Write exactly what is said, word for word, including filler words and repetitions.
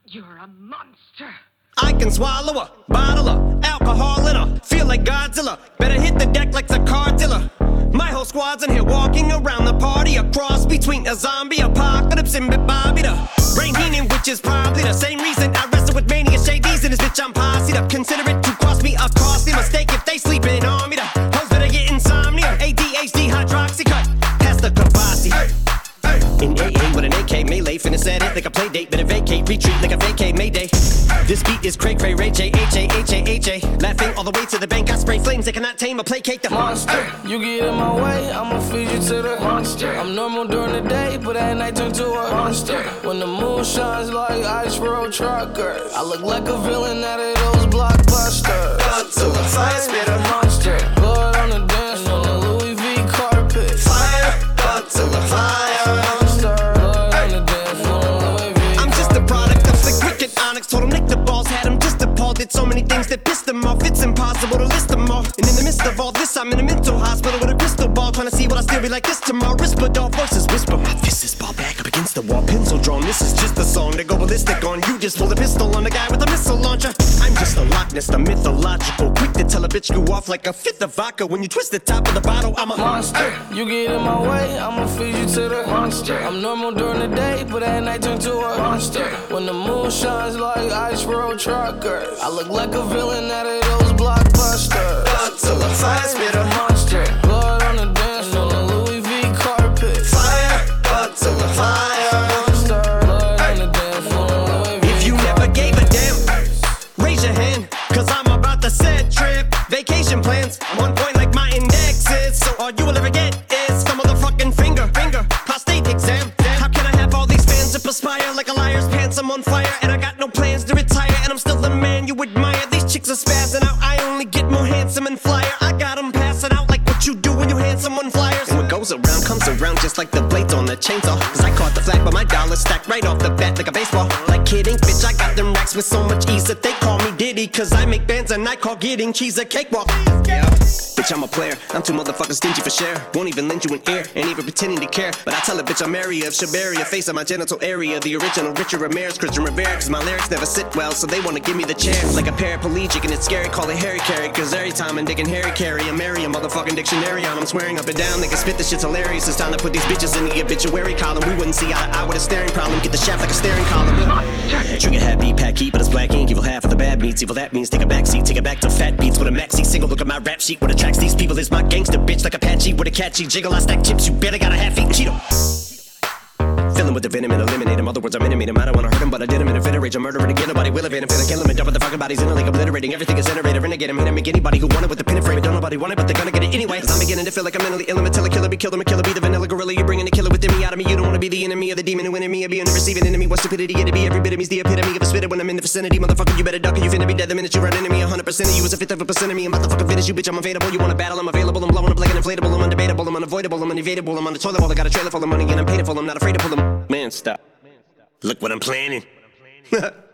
You're a monster. I can swallow a bottle of alcohol in her. Feel like Godzilla. Better hit the deck like the car dealer. My whole squad's in here walking around the party. A cross between a zombie apocalypse and Bobby the Brain Heenan, which is probably the same reason I wrestle with mania shades in this bitch. I'm posse up. Consider it to cost me a costly mistake if they sleeping on me. The hoes better get insomnia. A D H D hydroxy cut. Pass the Kavasi. Hey, hey. In A A with an A K melee, finna at it like a play date. Better vacate, retreat like a vacate Mayday. This beat is cray cray, Ray J, H A, H A, H A. Laughing all the way to the bank, I spray flames. They cannot tame or placate the monster. You get in my way, I'ma feed you to the monster. I'm normal during the day, but at night turn to a monster. When the moon shines like ice road truckers, I look like a villain out of those blockbusters. Up to the fire, spit a monster. Blood on the dance floor, the Louis V carpet. Fire, up to the fire. Monster, blood on the dance floor, Louis V. I'm just a product of the cricket onyx. Told him lick the balls, had him just appalled. Did so many things that pissed him off. It's impossible to list them all. And in the midst of all this, I'm in a mental hospital with a crystal ball, trying to see what I still be like this tomorrow. Whisper dog voices whisper. My fist is ball back up against the wall, pencil drawn. This is just a song to go ballistic on. You just pull a pistol on the guy with a missile launcher. I'm just a Loch Ness, the mythological. Quick to tell a bitch you off like a fifth of vodka. When you twist the top of the bottle, I'm a monster. You get in my way, I'ma feed you to the monster. I'm normal during the day, but at night turn to a monster. When the moon shines like ice road truckers, I look like a villain out of those blockbusters. Up to the fire, spit a monster. Blood on the dance floor, the Louis V carpet. Fire, up to the fire. Monster. Blood on the dance floor, Louis V. If you never gave a damn, raise your hand, cause I'm about to set trip. Vacation plans, I'm on point like my index is. So all you will ever get is some motherfucking finger, finger, prostate exam. How can I have all these fans that perspire like a liar's pants? I'm on fire and I got no plans to retire, and I'm still the man you admire. These chicks are spazzing out, I only get more handsome and flyer. I got them passing out like what you do when you hand someone flyers. And what goes around comes around just like the blades on the chainsaw. Cause I caught the flag but my dollar stacked right off the bat like a baseball. Like kidding, bitch, I got them racks with so much ease that they call me Diddy. Cause I make bands and I call getting cheese a cakewalk. Yeah, bitch, I'm a player, I'm too motherfucking stingy for share. Won't even lend you an ear, ain't even pretending to care. But I tell a bitch I'm Mary of Shabaria, face of my genital area. The original Richard Ramirez, Christian Rivera. Cause my lyrics never sit well, so they wanna give me the chair. Like a paraplegic and it's scary, call it Harry Carry. Cause every time I'm digging Harry Carry, I'm Mary a motherfucking dictionary on. I'm swearing up and down, niggas spit this shit's hilarious. It's time to put these bitches in the obituary column. We wouldn't see eye to eye with a staring problem. Get the shaft like a staring column. Trigger happy, pack heat, but it's black ink. Evil half of the bad meats. Evil that means take a backseat, take it back to fat beats with a maxi single. Look at my rap sheet. What attracts these people is my gangster bitch like Apache with a catchy jiggle. I stack chips, you better got a half-eaten Cheeto. Fill him with the venom and eliminate him. Other words, I'm intimate him. I don't wanna hurt him, but I did him in a fit of rage. I'm murdering again, nobody will evade him. Finna kill him and dump the fucking bodies in a lake, obliterating everything is iterator. Renegade him, hit him, make anybody who want it with the pin and frame. Don't nobody want it, but they're gonna get it anyway. Cause I'm beginning to feel like I'm mentally ill. I'm a killer, killer, be killed, I'm a killer, be the vanilla gorilla. You're bringing the killer within me out of me. You don't wanna be the enemy of the demon who in me. Or be in the receiving enemy. What stupidity it'd be. Every bit of me's the epitome of a spitter when I'm in the vicinity. Motherfucker, you better duck or you finna be dead the minute you run into me. one hundred percent of you is a fifth of a percent of me. I'm about to fucking finish you, bitch. I'm available. You wanna battle? I'm available. I'm blowing up like an inflatable. I'm undebatable. I'm unavoidable. I'm unevadable. I'm on the toilet bowl. I got a trailer full of money and I'm paid for. I'm not afraid to pull them. Man, stop. Look what I'm planning.